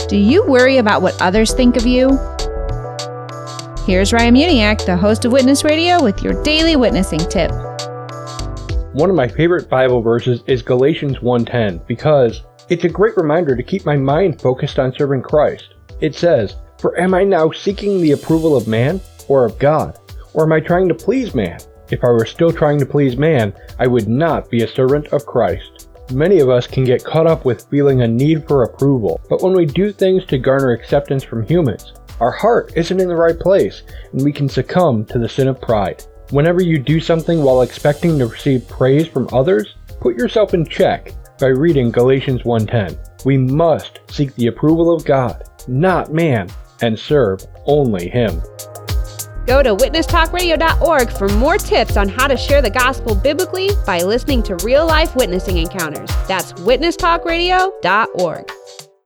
Do you worry about what others think of you? Here's Ryan Muniak, the host of Witness Radio, with your daily witnessing tip. One of my favorite Bible verses is Galatians 1:10 because it's a great reminder to keep my mind focused on serving Christ. It says, "For am I now seeking the approval of man or of God? Or am I trying to please man? If I were still trying to please man, I would not be a servant of Christ." Many of us can get caught up with feeling a need for approval, but when we do things to garner acceptance from humans, our heart isn't in the right place, and we can succumb to the sin of pride. Whenever you do something while expecting to receive praise from others, put yourself in check by reading Galatians 1:10. We must seek the approval of God, not man, and serve only Him. Go to witnesstalkradio.org for more tips on how to share the gospel biblically by listening to real-life witnessing encounters. That's witnesstalkradio.org.